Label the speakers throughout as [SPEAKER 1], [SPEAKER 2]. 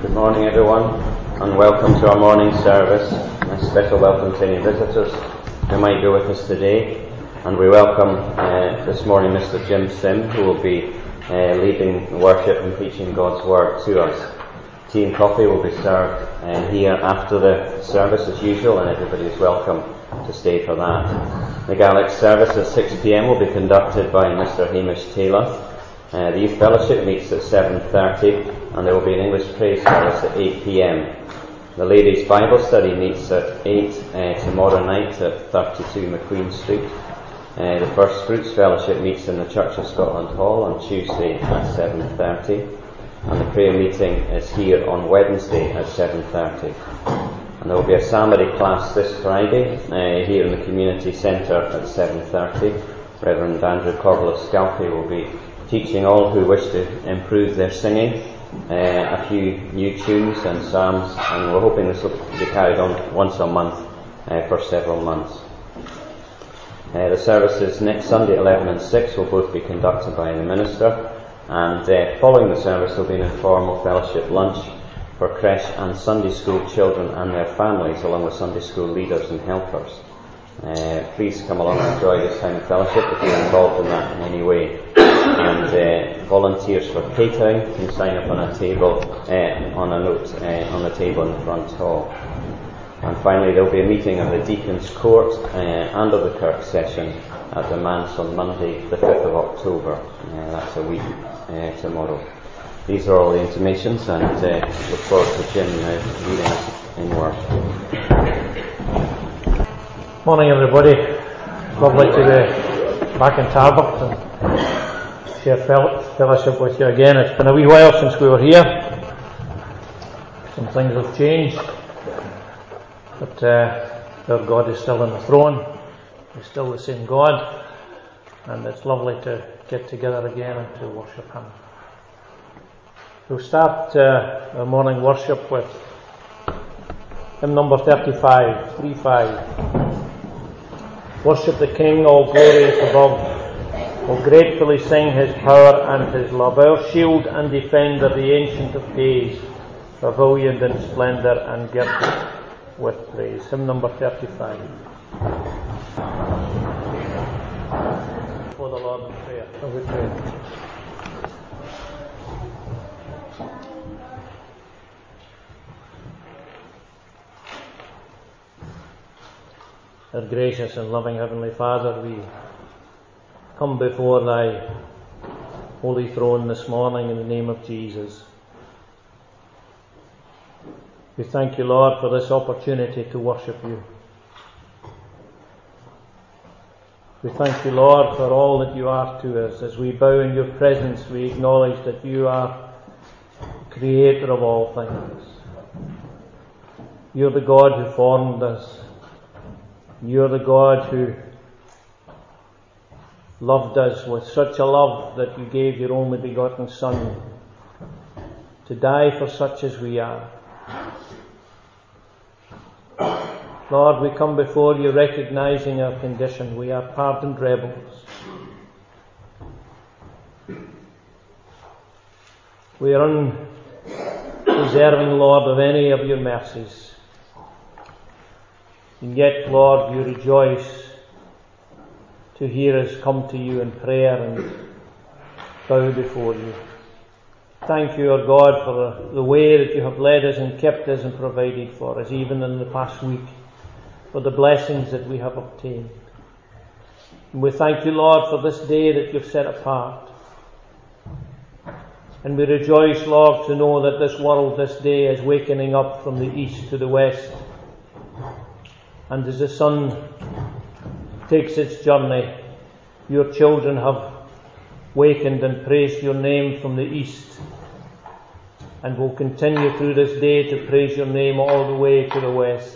[SPEAKER 1] Good morning, everyone, and welcome to our morning service. A special welcome to any visitors who might be with us today. And we welcome this morning Mr. Jim Sim, who will be leading the worship and preaching God's Word to us. Tea and coffee will be served here after the service as usual, and everybody is welcome to stay for that. The Gaelic service at 6 p.m. will be conducted by Mr. Hamish Taylor. The Youth Fellowship meets at 7:30, and there will be an English praise service at 8 p.m. The Ladies' Bible Study meets at 8 tomorrow night at 32 McQueen Street. The First Fruits Fellowship meets in the Church of Scotland Hall on Tuesday at 7:30, and the prayer meeting is here on Wednesday at 7:30. And there will be a psalmody class this Friday here in the Community Centre at 7:30. Reverend Andrew Corbell of Scalpay will be teaching all who wish to improve their singing a few new tunes and psalms, and we're hoping this will be carried on once a month for several months. The services next Sunday 11 and 6 will both be conducted by the minister, and following the service there will be an informal fellowship lunch for creche and Sunday school children and their families, along with Sunday school leaders and helpers. Please come along and enjoy this time of fellowship if you're involved in that in any way. And volunteers for catering can sign up on a table, on a note on the table in the front hall. And finally, there will be a meeting of the Deacon's Court and of the Kirk session at the Manse on Monday, the 5th of October. That's a week tomorrow. These are all the intimations, and look forward to Jim leading us in worship.
[SPEAKER 2] Morning, everybody. Lovely to be back in Tarbert and share fellowship with you again. It's been a wee while since we were here. Some things have changed, but our God is still on the throne. He's still the same God, and it's lovely to get together again and to worship Him. We'll start our morning worship with hymn number 35. Worship the King, all glorious above. We'll gratefully sing His power and His love. Our shield and defender, the Ancient of Days, pavilion in splendour and girded with praise. Hymn number 35. For the Lord in prayer. Shall we pray? Our gracious and loving Heavenly Father, we come before Thy holy throne this morning in the name of Jesus. We thank You, Lord, for this opportunity to worship You. We thank You, Lord, for all that You are to us. As we bow in Your presence, we acknowledge that You are Creator of all things. You're the God who formed us. You're the God who loved us with such a love that You gave Your only begotten Son to die for such as we are. Lord, we come before You recognizing our condition. We are pardoned rebels. We are undeserving, Lord, of any of Your mercies. And yet, Lord, You rejoice to hear us come to You in prayer and bow before You. Thank You, our God, for the way that You have led us and kept us and provided for us, even in the past week, for the blessings that we have obtained. And we thank You, Lord, for this day that You've set apart. And we rejoice, Lord, to know that this world this day is wakening up from the east to the west. And as the sun takes its journey, Your children have wakened and praised Your name from the east, and will continue through this day to praise Your name all the way to the west.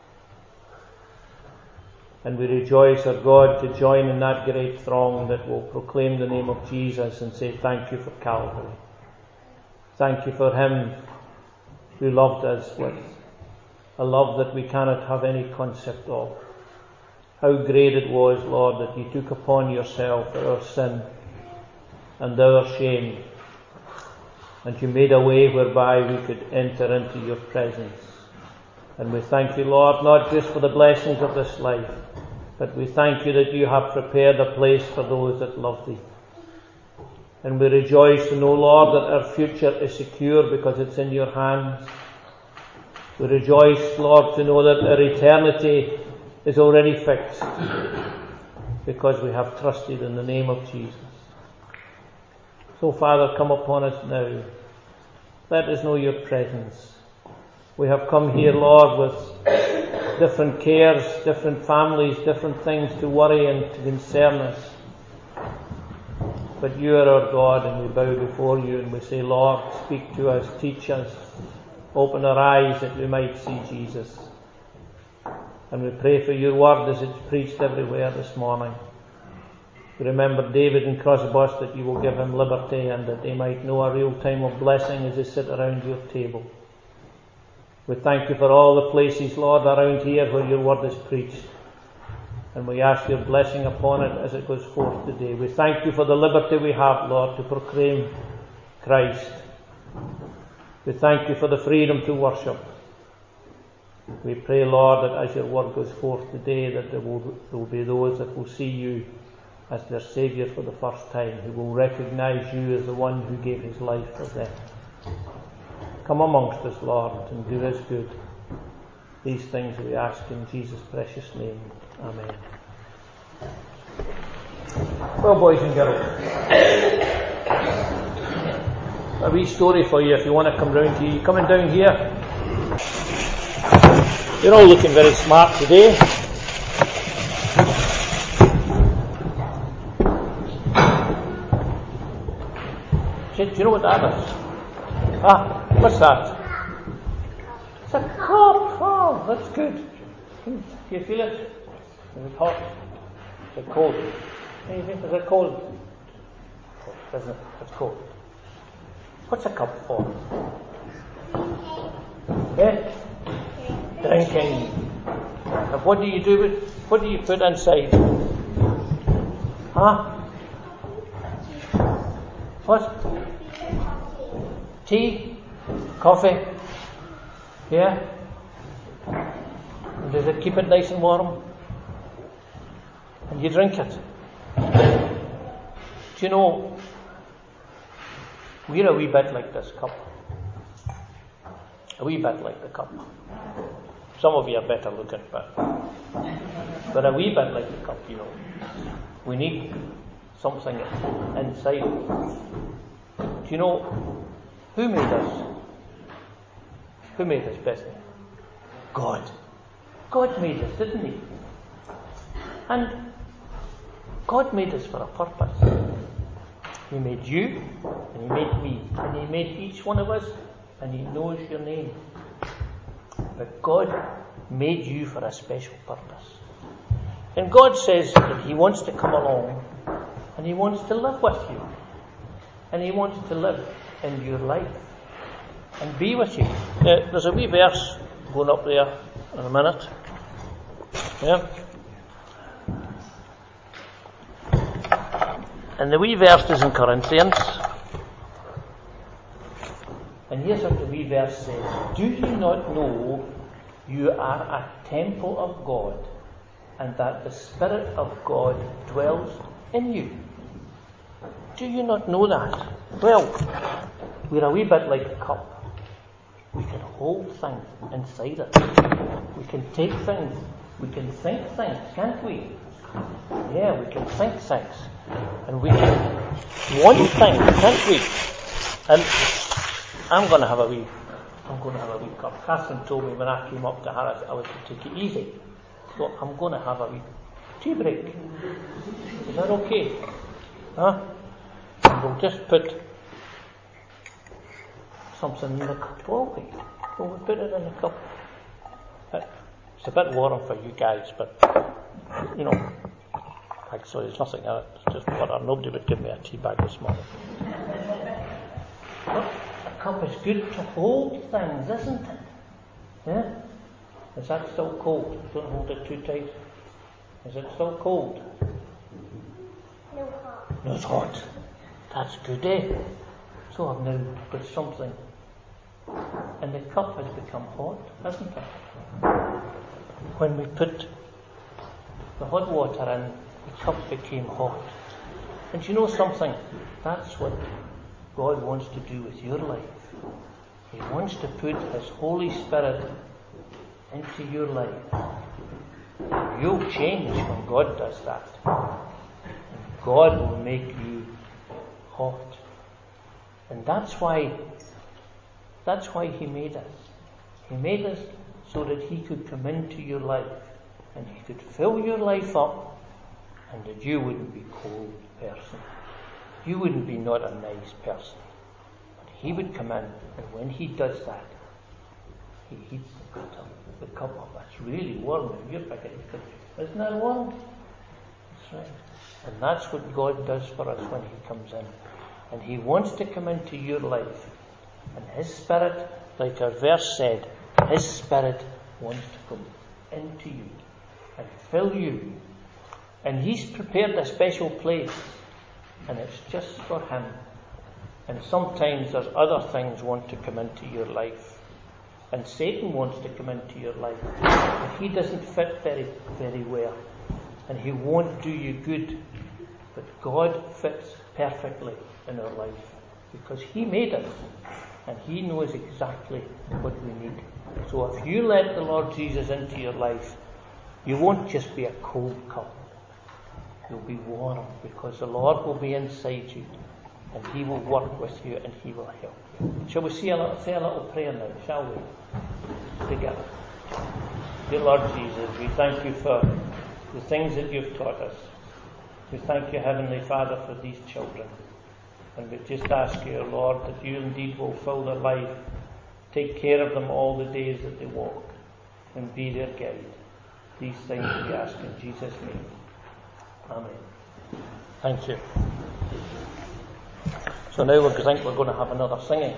[SPEAKER 2] And we rejoice, our God, to join in that great throng that will proclaim the name of Jesus and say, thank You for Calvary. Thank You for Him who loved us with a love that we cannot have any concept of. How great it was, Lord, that You took upon Yourself our sin and our shame, and you made a way whereby we could enter into your presence. And we thank you, Lord, not just for the blessings of this life, but we thank you that you have prepared a place for those that love thee. And we rejoice to know, Lord, that our future is secure because it's in your hands. We rejoice, Lord, to know that our eternity is already fixed because we have trusted in the name of Jesus. So, Father, come upon us now. Let us know your presence. We have come here, Lord, with different cares, different families, different things to worry and to concern us. But you are our God, and we bow before you and we say, Lord, speak to us, teach us, open our eyes that we might see Jesus. And we pray for your word as it's preached everywhere this morning. We remember David and Crossbus, that you will give him liberty and that they might know a real time of blessing as they sit around your table. We thank you for all the places, Lord, around here where your word is preached. And we ask your blessing upon it as it goes forth today. We thank you for the liberty we have, Lord, to proclaim Christ. We thank you for the freedom to worship. We pray, Lord, that as your word goes forth today, that there will be those that will see you as their Saviour for the first time, who will recognise you as the one who gave his life for them. Come amongst us, Lord, and do us good. These things we ask in Jesus' precious name. Amen. Well, boys and girls, a wee story for you if you want to come round here. You coming down here? You're all looking very smart today. Do you know what that is? What's that? It's a cup. Oh, that's good. Do you feel it? Is it hot? Is it cold? Is it cold? Isn't it? It's cold. What's a cup for? Drinking. And what do you do with? What do you put inside? What? Tea? Coffee? Yeah? And does it keep it nice and warm? And you drink it. Do you know, we're a wee bit like this cup. A wee bit like the cup. Some of you are better looking, but a wee bit like the cup, you know. We need something inside. Do you know who made us? Who made us, Bessie? God. God made us, didn't he? And God made us for a purpose. He made you, and he made me, and he made each one of us, and he knows your name. But God made you for a special purpose. And God says that he wants to come along, and he wants to live with you. And he wants to live in your life and be with you. Now, there's a wee verse going up there in a minute. Yeah. And the wee verse is in Corinthians. And here's what the wee verse says. Do you not know you are a temple of God, and that the Spirit of God dwells in you? Do you not know that? Well, we're a wee bit like a cup. We can hold things inside it. We can take things. We can think things, can't we? Yeah, we can think things. And we can want things, can't we? And I'm going to have a wee cup. Catherine told me when I came up to her, I was to take it easy. So I'm going to have a wee tea break. Is that okay? Huh? And we'll just put something in the cup, won't we? We'll put it in the cup. It's a bit warm for you guys, but, you know, actually there's nothing in it. It's just water. Nobody would give me a tea bag this morning. But a cup is good to hold things, isn't it? Yeah? Is that still cold? Don't hold it too tight. Is it still cold?
[SPEAKER 3] No hot.
[SPEAKER 2] No, it's hot. That's good, eh? So I've now got something. And the cup has become hot, hasn't it? When we put the hot water in, the cup became hot. And you know something? That's what God wants to do with your life. He wants to put His Holy Spirit into your life. You'll change when God does that. And God will make you hot. And that's why He made us. He made us so that He could come into your life and He could fill your life up, and that you wouldn't be a cold person. You wouldn't be not a nice person. But He would come in, and when He does that, He heats the cup up. It's really warm. If you're back at the kitchen, isn't that warm? That's right. And that's what God does for us when He comes in. And He wants to come into your life. And His Spirit, like our verse said, His Spirit wants to come into you and fill you. And He's prepared a special place, and it's just for Him. And sometimes there's other things want to come into your life. And Satan wants to come into your life. But he doesn't fit very, very well. And he won't do you good. But God fits perfectly in our life. Because He made us. And He knows exactly what we need. So if you let the Lord Jesus into your life, you won't just be a cold cup. You'll be warm, because the Lord will be inside you. And He will work with you, and He will help you. Shall we say a little prayer now, shall we? Together. Dear Lord Jesus, we thank You for the things that You've taught us. We thank You, Heavenly Father, for these children. And we just ask You, Lord, that You indeed will fill their life, take care of them all the days that they walk, and be their guide. These things we ask in Jesus' name. Amen. Thank you. So now we think we're going to have another singing.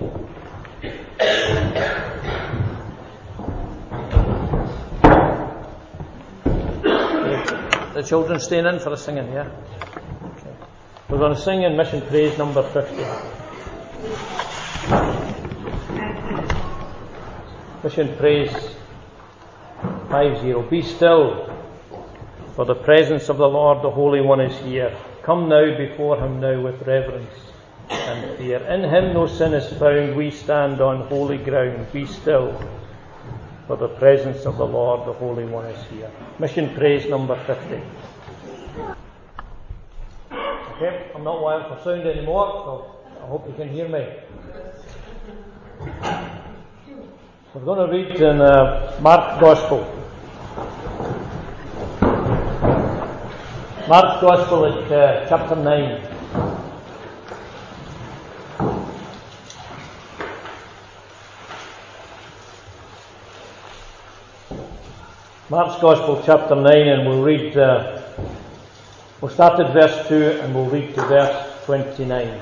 [SPEAKER 2] The children staying in for the singing, yeah? Okay. We're going to sing in Mission Praise number 50. Mission Praise 50. Be still, for the presence of the Lord, the Holy One, is here. Come now before Him now with reverence and fear. In Him no sin is found. We stand on holy ground. Be still, for the presence of the Lord, the Holy One, is here. Mission Praise number 50. Okay, I'm not wired for sound anymore, so I hope you can hear me. We're going to read in Mark's Gospel. Mark's Gospel at chapter 9. Mark's Gospel chapter 9, and we'll read, we'll start at verse 2 and we'll read to verse 29.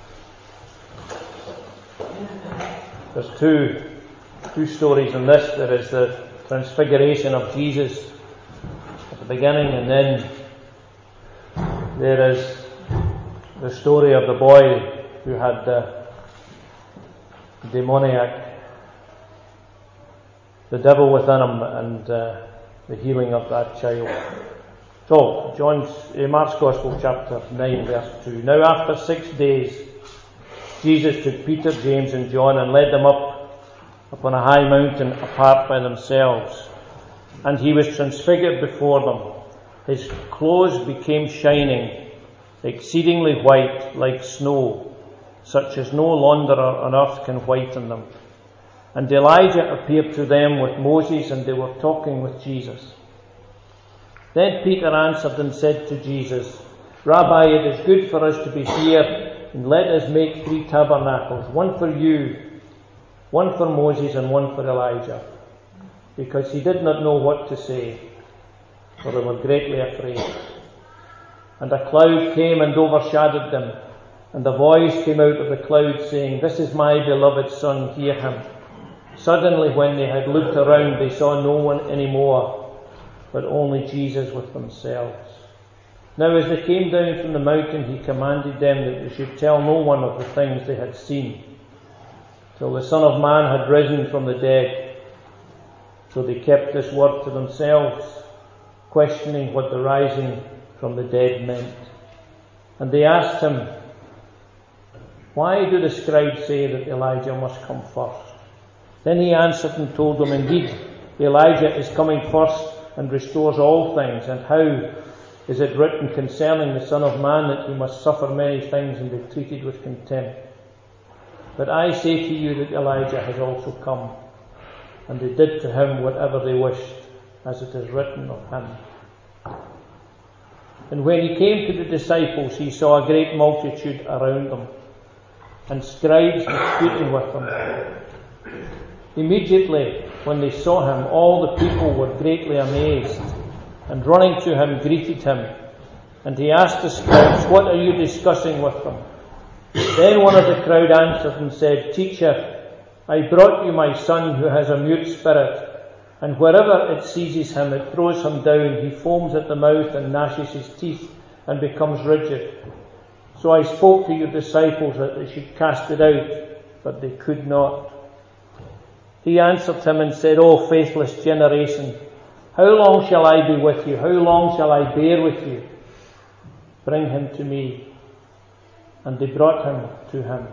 [SPEAKER 2] There's two stories in this. There is the transfiguration of Jesus at the beginning, and then there is the story of the boy who had the demoniac, the devil within him, and the healing of that child. So, Mark's Gospel chapter 9 verse 2. Now after 6 days, Jesus took Peter, James and John and led them up upon a high mountain apart by themselves. And He was transfigured before them. His clothes became shining, exceedingly white like snow, such as no launderer on earth can whiten them. And Elijah appeared to them with Moses, and they were talking with Jesus. Then Peter answered and said to Jesus, Rabbi, it is good for us to be here, and let us make 3 tabernacles, one for you, one for Moses, and one for Elijah. Because he did not know what to say, for they were greatly afraid. And a cloud came and overshadowed them, and a voice came out of the cloud saying, This is my beloved Son, hear Him. Suddenly when they had looked around, they saw no one any more, but only Jesus with themselves. Now as they came down from the mountain, he commanded them that they should tell no one of the things they had seen, till the Son of Man had risen from the dead. So they kept this word to themselves, questioning what the rising from the dead meant. And they asked him, "Why do the scribes say that Elijah must come first?" Then he answered and told them, "Indeed, Elijah is coming first and restores all things. And how is it written concerning the Son of Man that he must suffer many things and be treated with contempt? But I say to you that Elijah has also come, and they did to him whatever they wished, as it is written of him." And when he came to the disciples, he saw a great multitude around them, and scribes disputing with them. Immediately, when they saw him, all the people were greatly amazed, and running to him, greeted him. And he asked the scribes, "What are you discussing with them?" Then one of the crowd answered and said, "Teacher, I brought you my son who has a mute spirit, and wherever it seizes him, it throws him down. He foams at the mouth and gnashes his teeth and becomes rigid. So I spoke to your disciples that they should cast it out, but they could not." He answered him and said, "O faithless generation, how long shall I be with you? How long shall I bear with you? Bring him to me." And they brought him to him.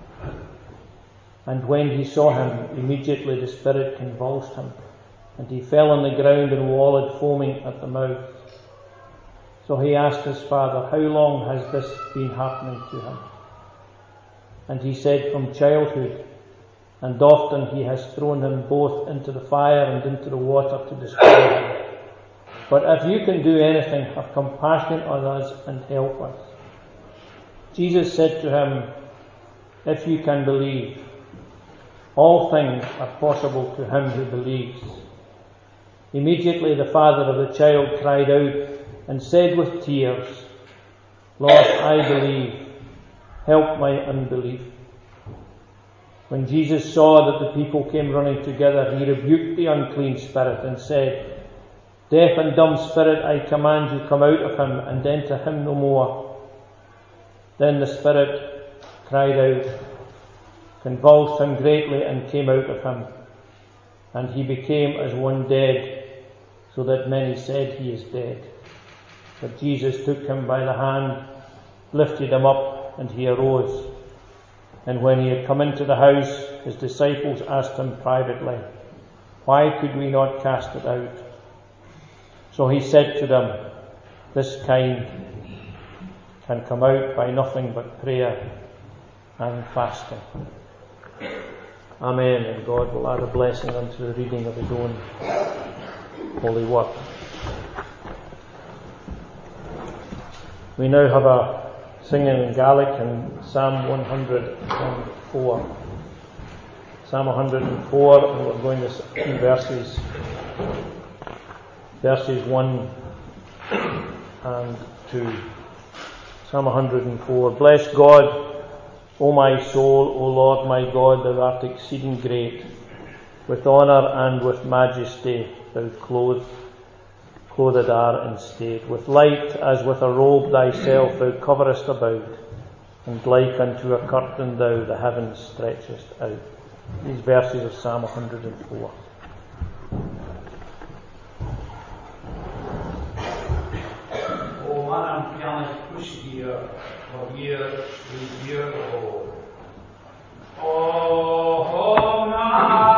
[SPEAKER 2] And when he saw him, immediately the spirit convulsed him, and he fell on the ground and wallowed, foaming at the mouth. So he asked his father, "How long has this been happening to him?" And he said, "From childhood, and often he has thrown him both into the fire and into the water to destroy him. But if you can do anything, have compassion on us and help us." Jesus said to him, "If you can believe, all things are possible to him who believes." Immediately the father of the child cried out and said with tears, "Lord, I believe, help my unbelief." When Jesus saw that the people came running together, he rebuked the unclean spirit and said, "Deaf and dumb spirit, I command you, come out of him and enter him no more." Then the spirit cried out, convulsed him greatly, and came out of him. And he became as one dead, so that many said, "He is dead." But Jesus took him by the hand, lifted him up, and he arose. And when he had come into the house, his disciples asked him privately, "Why could we not cast it out?" So he said to them, "This kind can come out by nothing but prayer and fasting." Amen. And God will add a blessing unto the reading of his own holy word. We now have a singing in Gaelic in Psalm 104. Psalm 104, and we're going to see verses 1 and 2. Psalm 104. Bless God, O my soul, O Lord my God, thou art exceeding great. With honour and with majesty thou clothed are in state. With light as with a robe thyself thou coverest about, and like unto a curtain thou the heavens stretchest out. These verses of Psalm 104.
[SPEAKER 3] O man pianych pushir, o year, o man.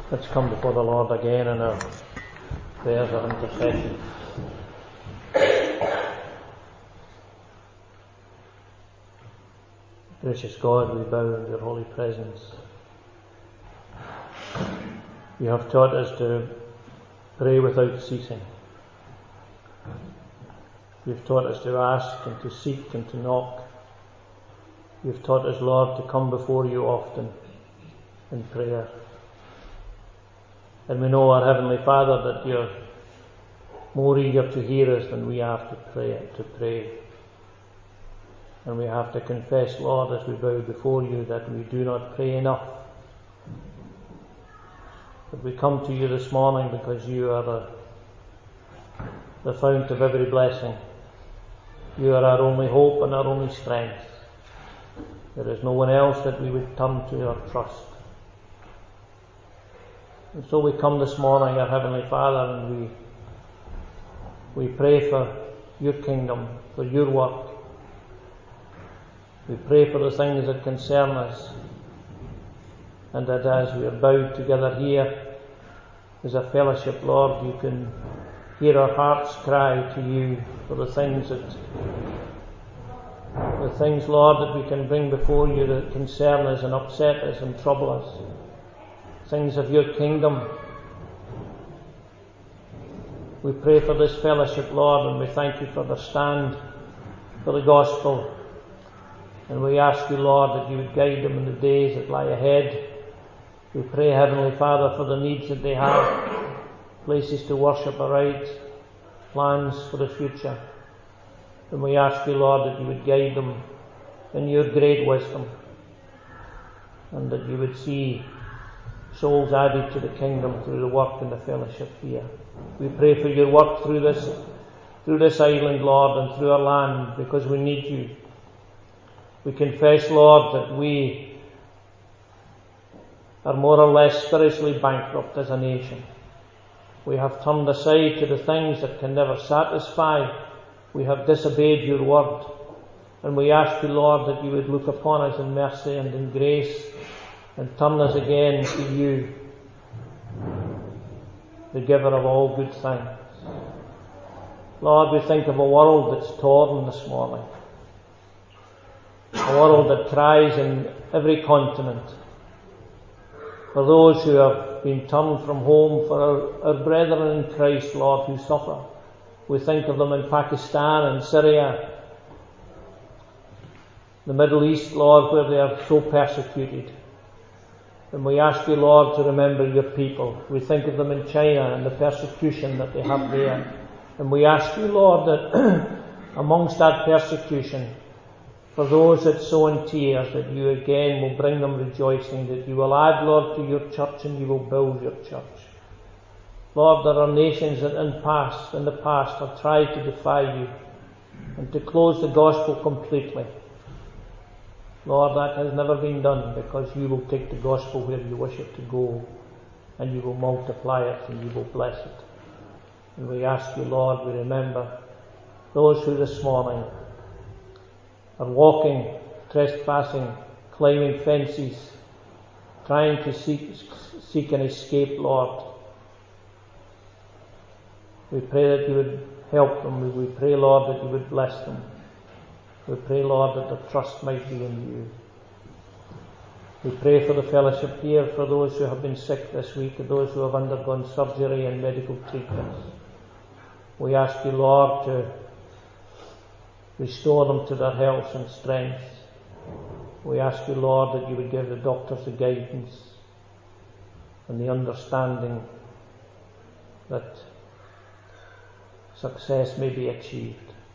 [SPEAKER 2] Let's come before the Lord again in our prayers of intercession. Gracious God, we bow in your holy presence. You have taught us to pray without ceasing. You've taught us to ask and to seek and to knock. You've taught us, Lord, to come before you often in prayer. And we know, our Heavenly Father, that you're more eager to hear us than we are to pray. And we have to confess, Lord, as we bow before you, that we do not pray enough. But we come to you this morning because you are the fount of every blessing. You are our only hope and our only strength. There is no one else that we would turn to or trust. And so we come this morning, our Heavenly Father, and we pray for your kingdom, for your work. We pray for the things that concern us, and that as we are bowed together here as a fellowship, Lord, you can hear our hearts cry to you for the things, Lord, that we can bring before you that concern us and upset us and trouble us. Things of your kingdom. We pray for this fellowship, Lord, and we thank you for the stand for the gospel. And we ask you, Lord, that you would guide them in the days that lie ahead. We pray, Heavenly Father, for the needs that they have, places to worship aright, plans for the future. And we ask you, Lord, that you would guide them in your great wisdom, and that you would see souls added to the kingdom through the work and the fellowship here. We pray for your work through this island, Lord, and through our land, because we need you. We confess, Lord, that we are more or less spiritually bankrupt as a nation. We have turned aside to the things that can never satisfy. We have disobeyed your word. And we ask you, Lord, that you would look upon us in mercy and in grace and turn us again to you, the giver of all good things. Lord, we think of a world that's torn this morning. A world that cries in every continent for those who have been turned from home, for our brethren in Christ, Lord, who suffer. We think of them in Pakistan and Syria, the Middle East, Lord, where they are so persecuted. And we ask you, Lord, to remember your people. We think of them in China and the persecution that they have there. And we ask you, Lord, that amongst that persecution, for those that sow in tears, that you again will bring them rejoicing, that you will add, Lord, to your church and you will build your church. Lord, there are nations that in the past have tried to defy you and to close the gospel completely. Lord, that has never been done, because you will take the gospel where you wish it to go, and you will multiply it and you will bless it. And we ask you, Lord, we remember those who this morning are walking, trespassing, climbing fences, trying to seek an escape, Lord. We pray that you would help them. We pray, Lord, that you would bless them. We pray, Lord, that their trust might be in you. We pray for the fellowship here, for those who have been sick this week, and those who have undergone surgery and medical treatments. We ask you, Lord, to restore them to their health and strength. We ask you, Lord, that you would give the doctors the guidance and the understanding that success may be achieved.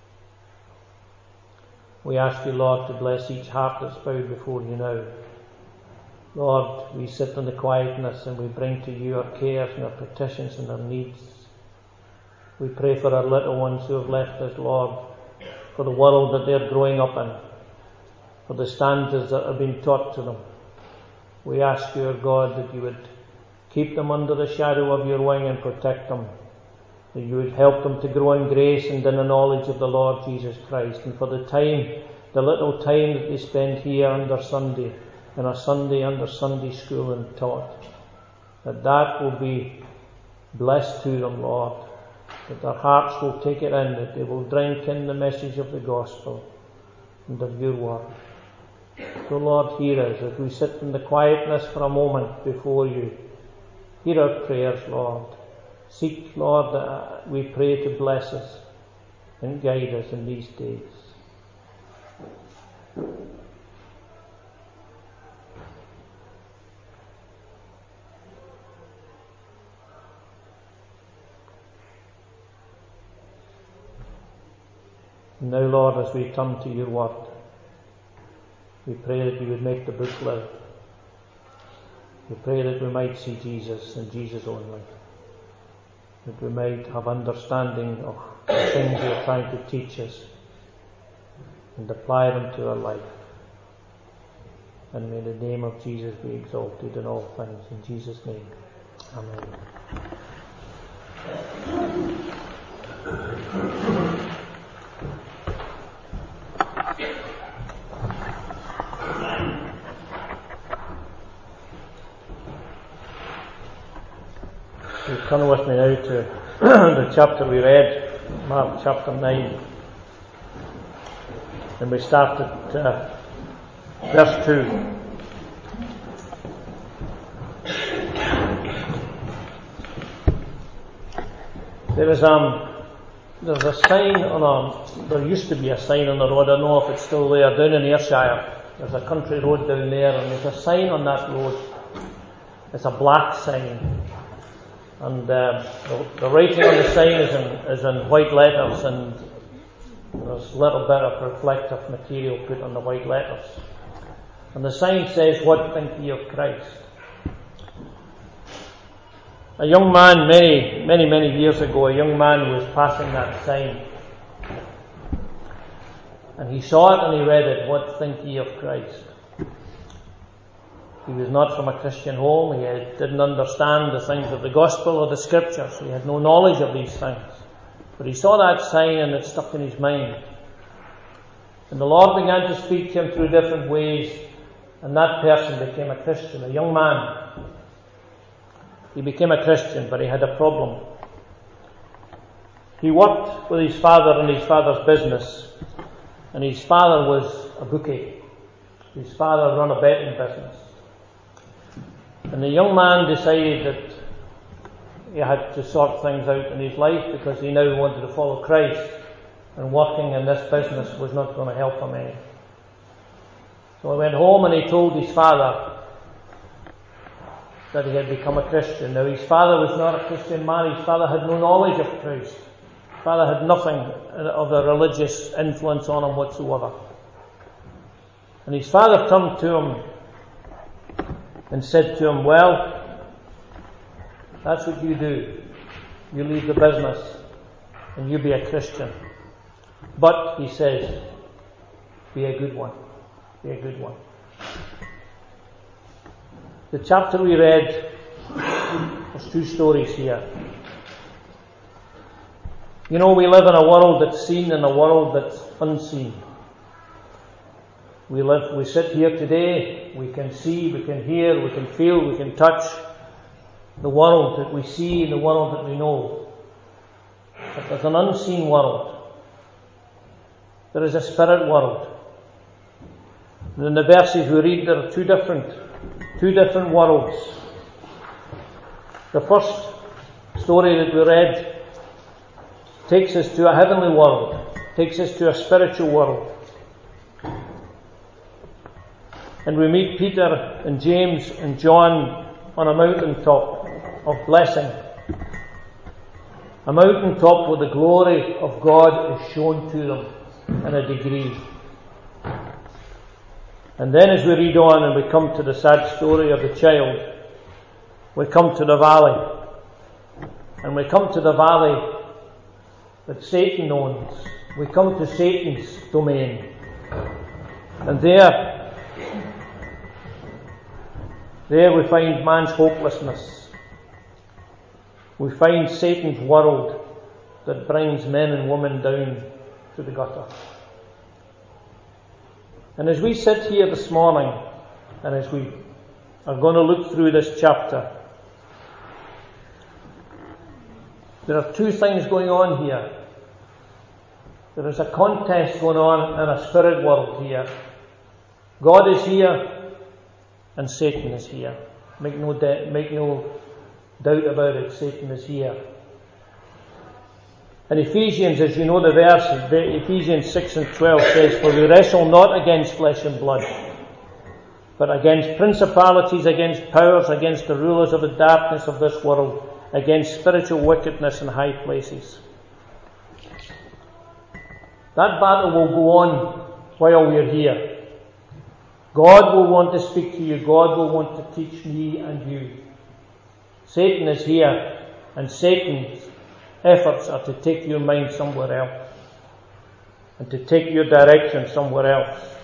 [SPEAKER 2] We ask you, Lord, to bless each heart that's bowed before you now. Lord, we sit in the quietness and we bring to you our cares and our petitions and our needs. We pray for our little ones who have left us, Lord, for the world that they're growing up in, for the standards that are being taught to them. We ask you, our God, that you would keep them under the shadow of your wing and protect them, that you would help them to grow in grace and in the knowledge of the Lord Jesus Christ. And for the little time that they spend here under Sunday, and a Sunday under Sunday school and taught, that will be blessed to them, Lord, that their hearts will take it in, that they will drink in the message of the gospel and of your word. So Lord, hear us as we sit in the quietness for a moment before you. Hear our prayers, Lord. Seek, Lord, we pray to bless us and guide us in these days. And now, Lord, as we turn to your word, we pray that you would make the book live. We pray that we might see Jesus and Jesus only. That we might have understanding of the things you are trying to teach us and apply them to our life. And may the name of Jesus be exalted in all things. In Jesus' name, amen. You come with me now to the chapter we read, Mark chapter 9. And we start at verse 2. There's a sign there used to be a sign on the road, I don't know if it's still there, down in Ayrshire. There's a country road down there, and there's a sign on that road. It's a black sign. And the writing on the sign is in white letters, and there's a little bit of reflective material put on the white letters. And the sign says, "What think ye of Christ?" A young man, many years ago, a young man was passing that sign. And he saw it and he read it, "What think ye of Christ?" He was not from a Christian home. He didn't understand the things of the gospel or the scriptures. He had no knowledge of these things. But he saw that sign and it stuck in his mind. And the Lord began to speak to him through different ways, and that person became a Christian, a young man. He became a Christian, but he had a problem. He worked with his father in his father's business, and his father was a bookie. His father ran a betting business. And the young man decided that he had to sort things out in his life because he now wanted to follow Christ, and working in this business was not going to help him any. So he went home and he told his father that he had become a Christian. Now his father was not a Christian man. His father had no knowledge of Christ. His father had nothing of a religious influence on him whatsoever. And his father turned to him and said to him, "Well, that's what you do. You leave the business and you be a Christian. But," he says, "be a good one. Be a good one." The chapter we read, there's two stories here. You know, we live in a world that's seen and a world that's unseen. We sit here today, we can see, we can hear, we can feel, we can touch the world that we see and the world that we know. But there's an unseen world. There is a spirit world. And in the verses we read, there are two different worlds. The first story that we read takes us to a heavenly world, takes us to a spiritual world. And we meet Peter and James and John on a mountaintop of blessing. A mountaintop where the glory of God is shown to them in a degree. And then as we read on and we come to the sad story of the child, we come to the valley. And we come to the valley that Satan owns. We come to Satan's domain. And there we find man's hopelessness. We find Satan's world that brings men and women down to the gutter. And as we sit here this morning, and as we are going to look through this chapter, There are two things going on here. There is a contest going on in a spirit world here. God is here and Satan is here. Make no doubt about it, Satan is here. In Ephesians, as you know the verse, Ephesians 6 and 12 says, "For we wrestle not against flesh and blood, but against principalities, against powers, against the rulers of the darkness of this world, against spiritual wickedness in high places." That battle will go on while we're here. God will want to speak to you. God will want to teach me and you. Satan is here, and Satan's efforts are to take your mind somewhere else and to take your direction somewhere else.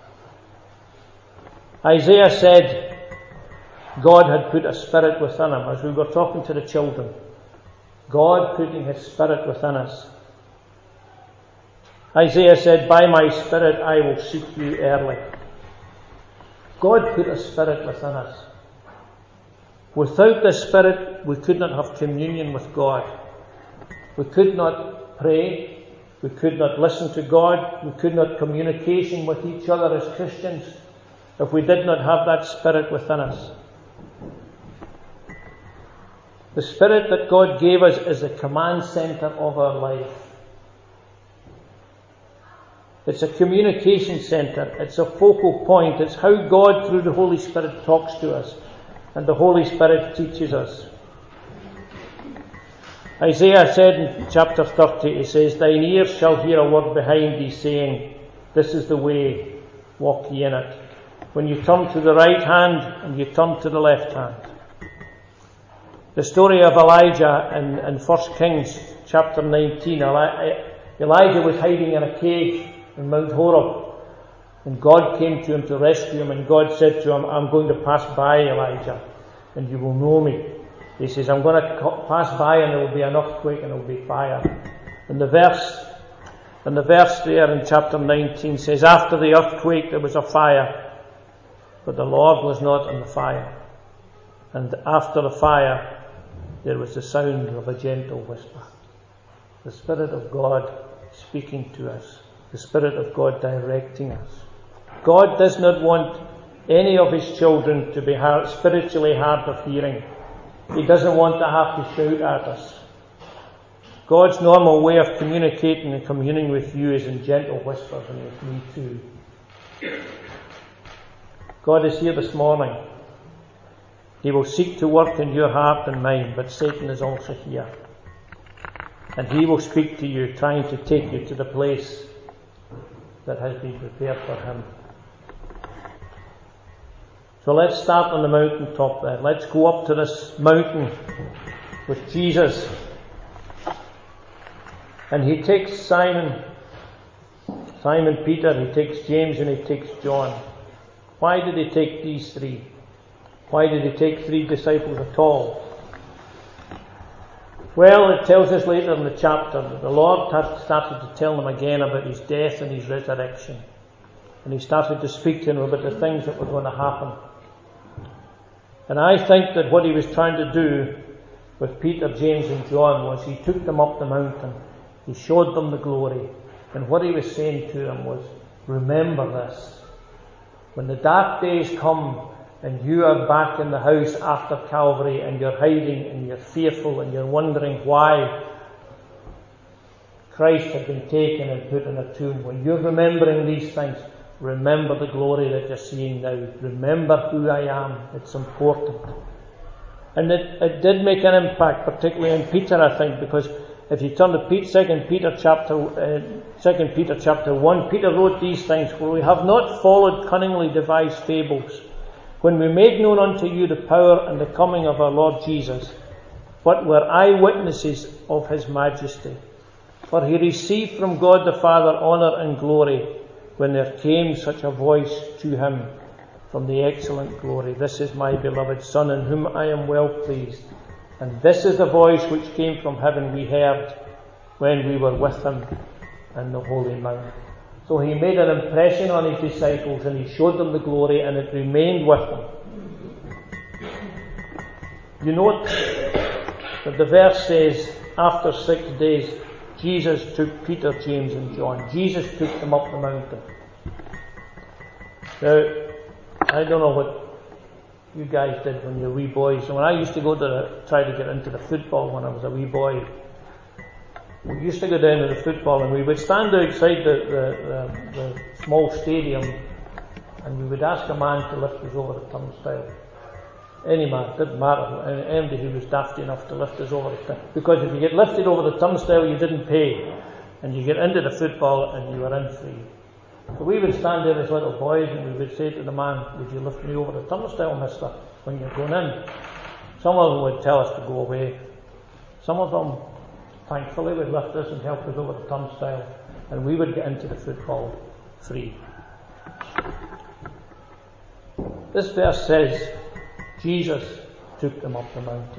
[SPEAKER 2] Isaiah said God had put a spirit within him, as we were talking to the children. God putting His Spirit within us. Isaiah said, "By my Spirit I will seek you early." God put a spirit within us. Without the Spirit, we could not have communion with God. We could not pray. We could not listen to God. We could not communication with each other as Christians if we did not have that Spirit within us. The Spirit that God gave us is the command center of our life. It's a communication center. It's a focal point. It's how God, through the Holy Spirit, talks to us. And the Holy Spirit teaches us. Isaiah said in chapter 30, he says, "Thine ears shall hear a word behind thee, saying, This is the way, walk ye in it. When you turn to the right hand, and you turn to the left hand." The story of Elijah in 1 Kings chapter 19. Elijah was hiding in a cave in Mount Horeb, and God came to him to rescue him, and God said to him, "I'm going to pass by, Elijah, and you will know me." He says, "I'm going to pass by, and there will be an earthquake, and there will be fire." And the verse there in chapter 19 says, "After the earthquake there was a fire, but the Lord was not in the fire. And after the fire there was the sound of a gentle whisper." The Spirit of God speaking to us. The Spirit of God directing us. God does not want any of His children to be spiritually hard of hearing. He doesn't want to have to shout at us. God's normal way of communicating and communing with you is in gentle whispers, and with me too. God is here this morning. He will seek to work in your heart and mind, but Satan is also here. And he will speak to you, trying to take you to the place that has been prepared for him. So let's start on the mountaintop there. Let's go up to this mountain with Jesus. And he takes Simon Peter, he takes James, and he takes John. Why did he take these three? Why did he take 3 disciples at all? Well, it tells us later in the chapter that the Lord had started to tell them again about his death and his resurrection. And he started to speak to them about the things that were going to happen. And I think that what he was trying to do with Peter, James and John was he took them up the mountain. He showed them the glory. And what he was saying to them was, remember this. When the dark days come and you are back in the house after Calvary and you're hiding and you're fearful and you're wondering why Christ had been taken and put in a tomb, when you're remembering these things, remember the glory that you're seeing now. Remember who I am. It's important. And it did make an impact, particularly in Peter, I think, because if you turn to 2 Peter chapter 1, Peter wrote these things, "For we have not followed cunningly devised fables, when we made known unto you the power and the coming of our Lord Jesus, but were eyewitnesses of his majesty. For he received from God the Father honour and glory, when there came such a voice to him from the excellent glory, This is my beloved Son, in whom I am well pleased. And this is the voice which came from heaven we heard when we were with him in the holy mount." So he made an impression on his disciples and he showed them the glory, and it remained with them. You note that the verse says, after 6 days, Jesus took Peter, James and John. Jesus took them up the mountain. Now, I don't know what you guys did when you were wee boys. When I used to go to try to get into the football when I was a wee boy, we used to go down to the football and we would stand outside the small stadium and we would ask a man to lift us over the turnstile. Any man, didn't matter, anybody who was daft enough to lift us over the turnstile. Because if you get lifted over the turnstile, you didn't pay. And you get into the football and you were in free. So we would stand there as little boys and we would say to the man, would you lift me over the turnstile, mister, when you're going in? Some of them would tell us to go away. Some of them, thankfully, would lift us and help us over the turnstile. And we would get into the football free. This verse says, Jesus took them up the mountain.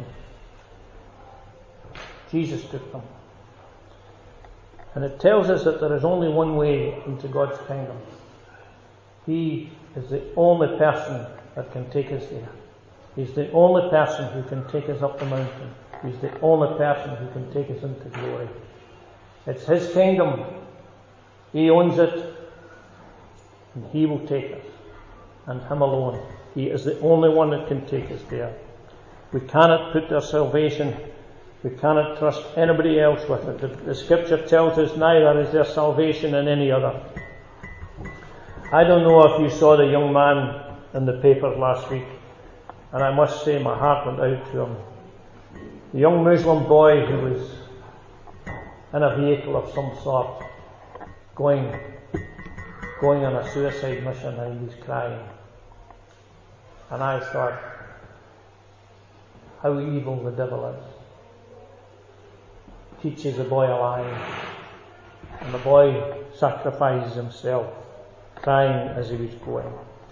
[SPEAKER 2] Jesus took them. And it tells us that there is only one way into God's kingdom. He is the only person that can take us there. He's the only person who can take us up the mountain. He's the only person who can take us into glory. It's His kingdom. He owns it. And He will take us. And Him alone. He is the only one that can take us there. We cannot put our salvation, we cannot trust anybody else with it. The Scripture tells us neither is there salvation in any other. I don't know if you saw the young man in the papers last week, and I must say my heart went out to him. The young Muslim boy who was in a vehicle of some sort, going on a suicide mission, and he was crying. And I thought, how evil the devil is. Teaches the boy a lie, and the boy sacrifices himself, crying as he was going.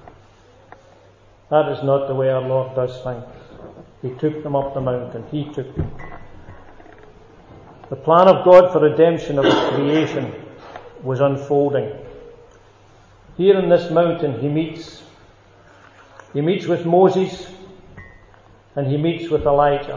[SPEAKER 2] That is not the way our Lord does things. He took them up the mountain. He took them. The plan of God for redemption of His creation was unfolding. Here in this mountain He meets with Moses and He meets with Elijah.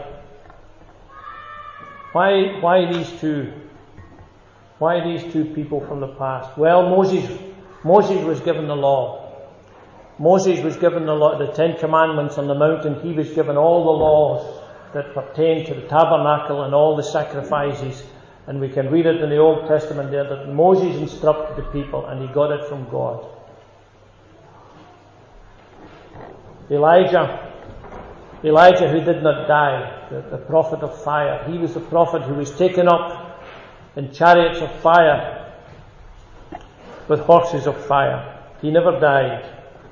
[SPEAKER 2] Why these two? Why these two people from the past? Well, Moses was given the law. Moses was given the law, the 10 Commandments on the mountain. He was given all the laws that pertain to the tabernacle and all the sacrifices. And we can read it in the Old Testament there that Moses instructed the people and he got it from God. Elijah who did not die, the prophet of fire. He was the prophet who was taken up in chariots of fire with horses of fire. He never died.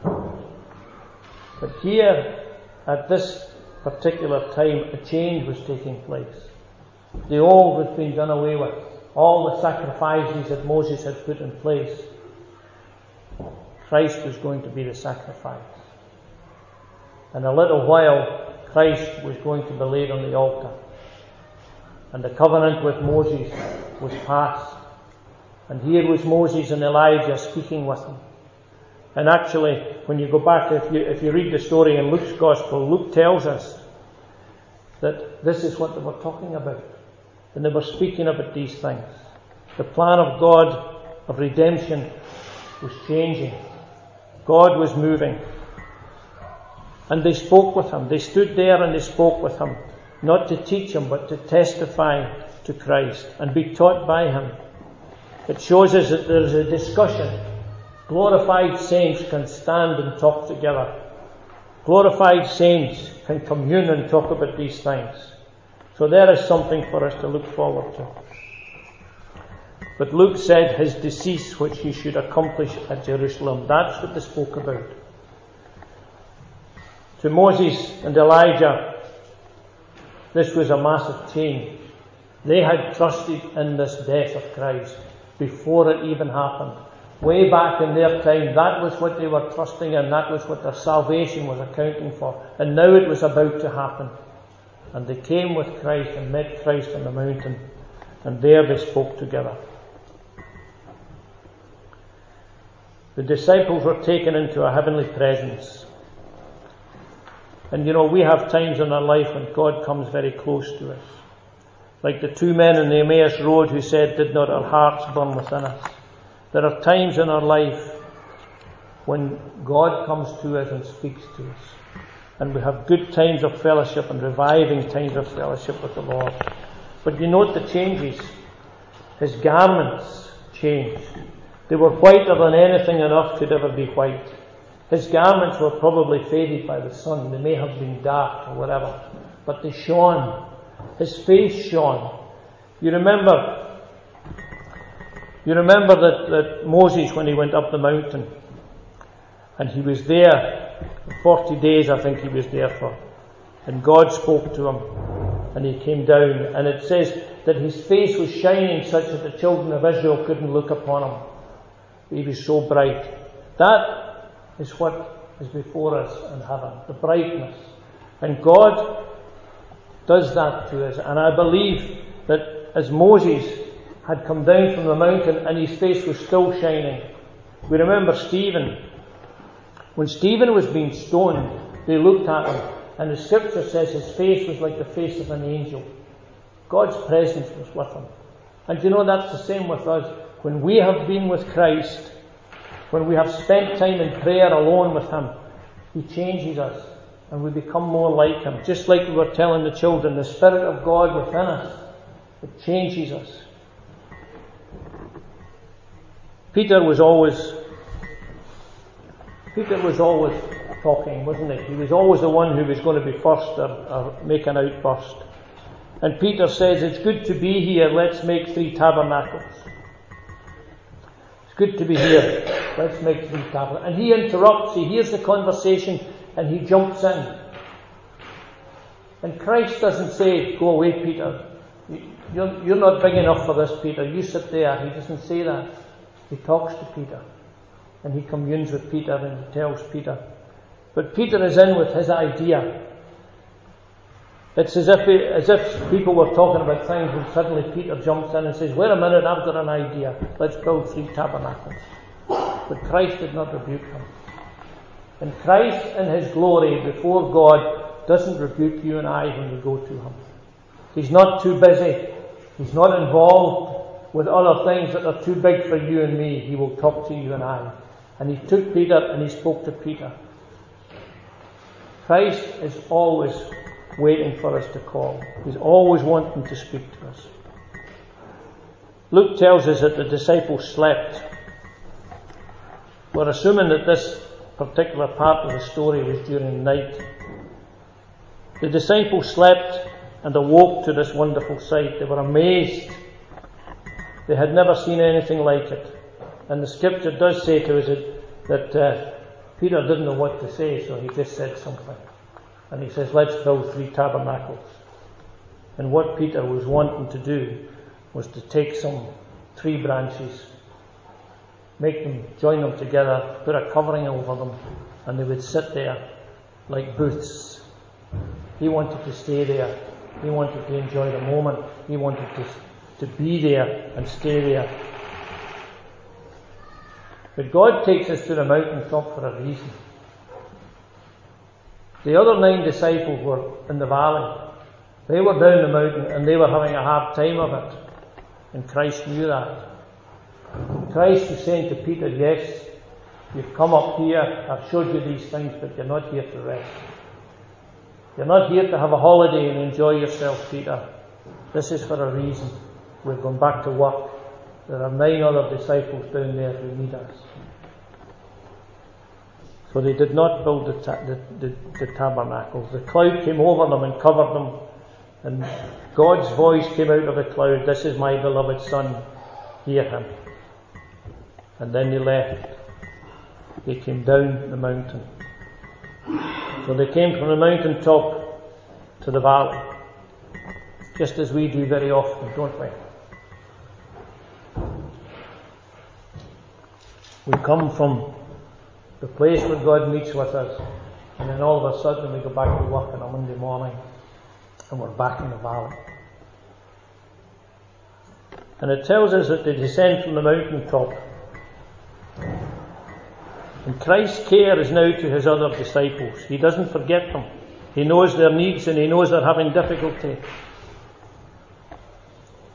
[SPEAKER 2] But here, at this particular time, a change was taking place. The old was being done away with. All the sacrifices that Moses had put in place. Christ was going to be the sacrifice. In a little while, Christ was going to be laid on the altar. And the covenant with Moses was passed. And here was Moses and Elijah speaking with him. And actually, when you go back, if you read the story in Luke's Gospel, Luke tells us that this is what they were talking about. And they were speaking about these things. The plan of God of redemption was changing. God was moving. And they spoke with him. They stood there and they spoke with him. Not to teach him, but to testify to Christ and be taught by him. It shows us that there is a discussion. Glorified saints can stand and talk together. Glorified saints can commune and talk about these things. So there is something for us to look forward to. But Luke said his decease, which he should accomplish at Jerusalem. That's what they spoke about. To Moses and Elijah, this was a massive change. They had trusted in this death of Christ before it even happened. Way back in their time, that was what they were trusting in. That was what their salvation was accounting for. And now it was about to happen. And they came with Christ and met Christ on the mountain. And there they spoke together. The disciples were taken into a heavenly presence. And we have times in our life when God comes very close to us. like the two men on the Emmaus Road who said, "Did not our hearts burn within us?" There are times in our life when God comes to us and speaks to us, and we have good times of fellowship and reviving times of fellowship with the Lord. But you note the changes. His garments changed. They were whiter than anything on earth could ever be white. His garments were probably faded by the sun. They may have been dark or whatever, but they shone. His face shone. You remember that Moses, when he went up the mountain, and he was there 40 days, I think he was there for, and God spoke to him, and he came down, and it says that his face was shining such that the children of Israel couldn't look upon him. He was so bright. That is what is before us in heaven, the brightness. And God does that to us. And I believe that as Moses had come down from the mountain and his face was still shining, we remember Stephen. When Stephen was being stoned, they looked at him, and the scripture says his face was like the face of an angel. God's presence was with him. And you know, that's the same with us. When we have been with Christ, when we have spent time in prayer alone with Him, He changes us and we become more like Him. Just like we were telling the children, the Spirit of God within us, it changes us. Peter was always talking, wasn't he? He was always the one who was going to be first or make an outburst. And Peter says, "It's good to be here, let's make 3 tabernacles. It's good to be here, let's make 3 tabernacles." And he interrupts, he hears the conversation, and he jumps in. And Christ doesn't say, "Go away, Peter. You're not big enough for this, Peter. You sit there." He doesn't say that. He talks to Peter. And he communes with Peter and he tells Peter. But Peter is in with his idea. It's as if people were talking about things and suddenly Peter jumps in and says, "Wait a minute, I've got an idea. Let's build 3 tabernacles." But Christ did not rebuke him. And Christ in His glory before God doesn't rebuke you and I when we go to Him. He's not too busy. He's not involved with other things that are too big for you and me. He will talk to you and I. And He took Peter and He spoke to Peter. Christ is always waiting for us to call. He's always wanting to speak to us. Luke tells us that the disciples slept. We're assuming that this particular part of the story was during the night. The disciples slept and awoke to this wonderful sight. They were amazed. They had never seen anything like it. And the scripture does say to us that Peter didn't know what to say, so he just said something. And he says, "Let's build 3 tabernacles." And what Peter was wanting to do was to take some tree branches, join them together, put a covering over them, and they would sit there like booths. He wanted to stay there. He wanted to enjoy the moment. He wanted to be there and stay there. But God takes us to the mountaintop for a reason. The other 9 disciples were in the valley. They were down the mountain and they were having a hard time of it. And Christ knew that. Christ was saying to Peter, "Yes, you've come up here, I've showed you these things, but you're not here to rest. You're not here to have a holiday and enjoy yourself, Peter. This is for a reason. We're going back to work. There are 9 other disciples down there who need us." So they did not build the tabernacles. The cloud came over them and covered them. And God's voice came out of the cloud, "This is my beloved Son, hear Him." And then they left. They came down the mountain. So they came from the mountaintop to the valley. Just as we do very often, don't we? We come from the place where God meets with us, and then all of a sudden we go back to work on a Monday morning and we're back in the valley. And it tells us that they descend from the mountaintop. And Christ's care is now to His other disciples. He doesn't forget them. He knows their needs and He knows they're having difficulty.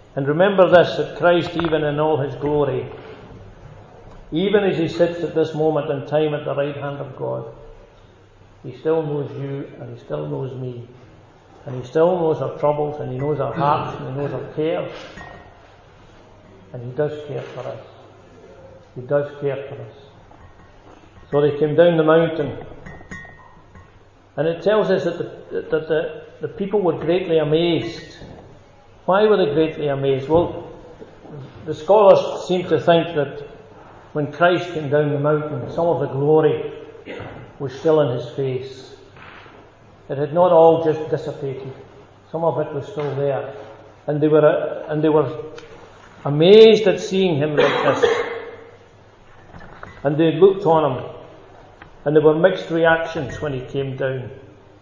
[SPEAKER 2] And remember this, that Christ, even in all his glory, even as he sits at this moment in time at the right hand of God, he still knows you and he still knows me. And he still knows our troubles and he knows our hearts and he knows our cares. And he does care for us. He does care for us. So they came down the mountain. And it tells us that the people were greatly amazed. Why were they greatly amazed? Well, the scholars seem to think that when Christ came down the mountain, some of the glory was still in his face. It had not all just dissipated. Some of it was still there. And they were amazed at seeing him like this. And they looked on him. And there were mixed reactions when he came down.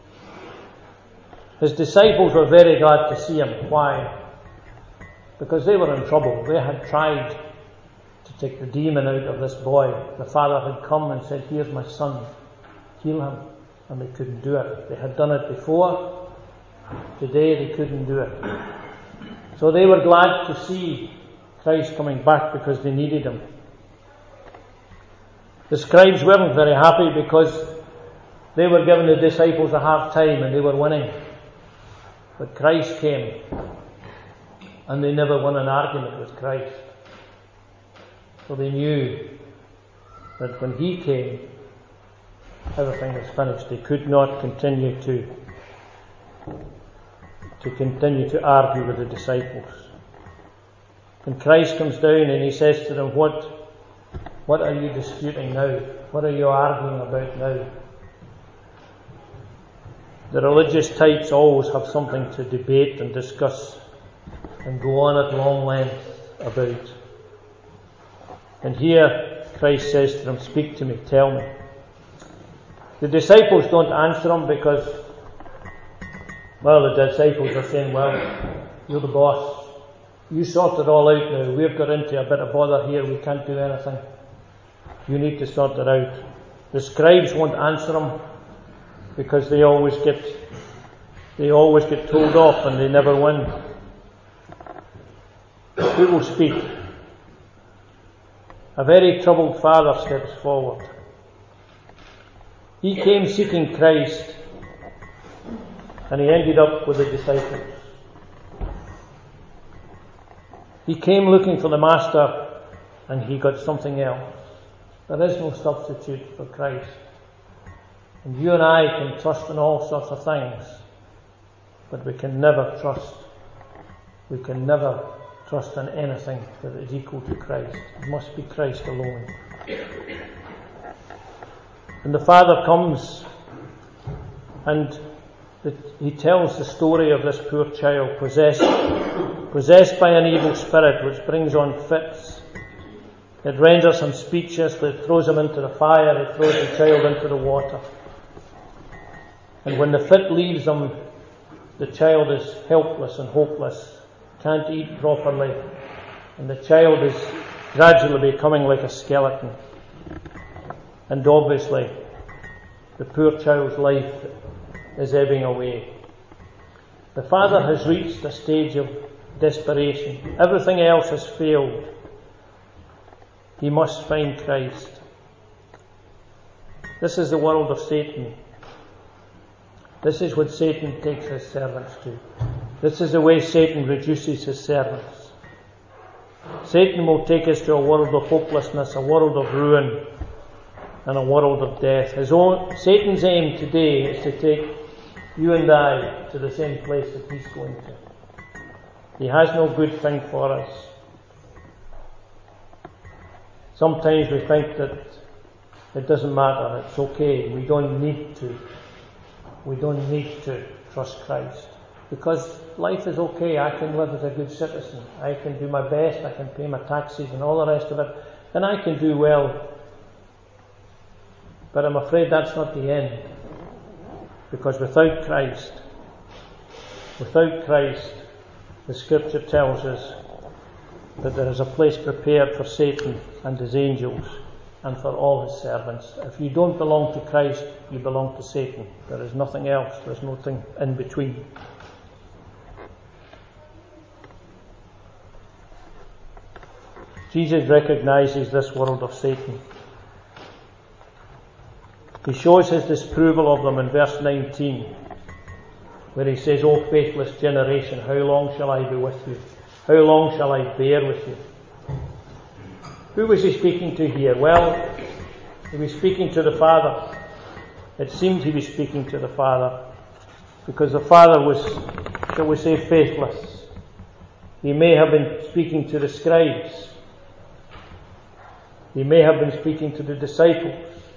[SPEAKER 2] His disciples were very glad to see him. Why? Because they were in trouble. They had tried to take the demon out of this boy. The father had come and said, "Here's my son, heal him." And they couldn't do it. They had done it before. Today they couldn't do it. So they were glad to see Christ coming back because they needed him. The scribes weren't very happy because they were giving the disciples a hard time and they were winning. But Christ came and they never won an argument with Christ. So they knew that when he came, everything was finished. They could not continue to argue with the disciples. And Christ comes down and he says to them, What are you disputing now? What are you arguing about now? The religious types always have something to debate and discuss and go on at long length about. And here Christ says to them, "Speak to me, tell me." The disciples don't answer him because, the disciples are saying, "You're the boss. You sort it all out now. We've got into a bit of bother here. We can't do anything. You need to sort it out." The scribes won't answer him because they always get told off and they never win. Who will speak? A very troubled father steps forward. He came seeking Christ and he ended up with the disciples. He came looking for the Master and he got something else. There is no substitute for Christ. And you and I can trust in all sorts of things, but we can never trust in anything that is equal to Christ. It must be Christ alone. And the Father comes and he tells the story of this poor child possessed by an evil spirit which brings on fits. It renders him speechless, it throws him into the fire, it throws the child into the water. And when the fit leaves him, the child is helpless and hopeless, can't eat properly, and the child is gradually becoming like a skeleton. And obviously, the poor child's life is ebbing away. The father has reached a stage of desperation. Everything else has failed. He must find Christ. This is the world of Satan. This is what Satan takes his servants to. This is the way Satan reduces his servants. Satan will take us to a world of hopelessness, a world of ruin, and a world of death. Satan's aim today is to take you and I to the same place that he's going to. He has no good thing for us. Sometimes we think that it doesn't matter, it's okay, we don't need to trust Christ. Because life is okay, I can live as a good citizen, I can do my best, I can pay my taxes and all the rest of it, and I can do well. But I'm afraid that's not the end. Because without Christ, the Scripture tells us that there is a place prepared for Satan and his angels and for all his servants. If you don't belong to Christ, you belong to Satan. There is nothing else. There's nothing in between. Jesus recognises this world of Satan. He shows his disapproval of them in verse 19, where he says, "O faithless generation, how long shall I be with you? How long shall I bear with you?" Who was he speaking to here? Well, he was speaking to the Father. It seemed he was speaking to the Father, because the Father was, shall we say, faithless. He may have been speaking to the scribes. He may have been speaking to the disciples.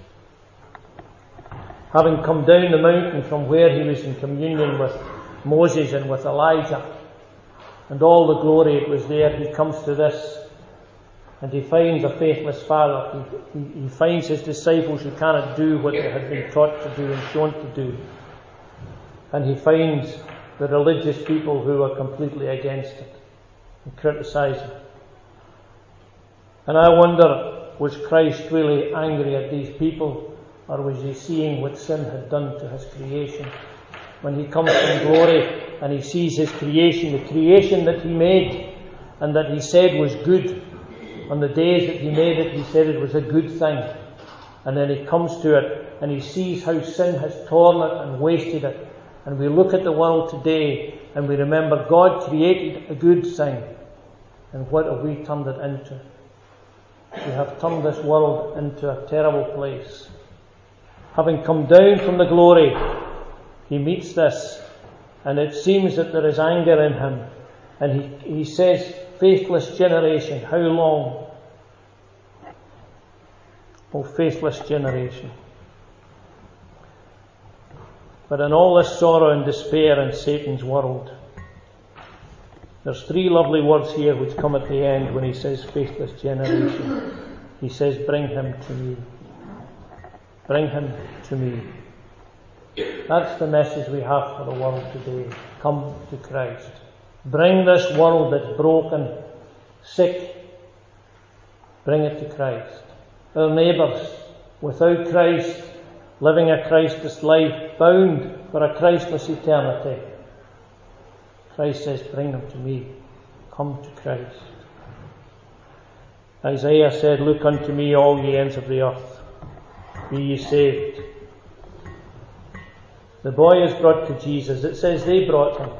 [SPEAKER 2] Having come down the mountain from where he was in communion with Moses and with Elijah, and all the glory it was there, he comes to this, and he finds a faithless Father. He finds his disciples who cannot do what they had been taught to do and shown to do. And he finds the religious people who are completely against it and criticise it. And I wonder, was Christ really angry at these people, or was he seeing what sin had done to his creation? When he comes from glory and he sees his creation, the creation that he made and that he said was good, on the days that he made it, he said it was a good thing. And then he comes to it and he sees how sin has torn it and wasted it. And we look at the world today and we remember God created a good thing. And what have we turned it into? We have turned this world into a terrible place. Having come down from the glory, he meets this, and it seems that there is anger in him. And he says, "Faithless generation, how long? O faithless generation." But in all this sorrow and despair in Satan's world, there's three lovely words here which come at the end when he says, "Faithless generation." He says, "Bring him to me. Bring him to me." That's the message we have for the world today. Come to Christ. Bring this world that's broken, sick, bring it to Christ. Our neighbours, without Christ, living a Christless life, bound for a Christless eternity. Christ says, "Bring them to me. Come to Christ." Isaiah said, "Look unto me, all ye ends of the earth. Be ye saved." The boy is brought to Jesus. It says they brought him.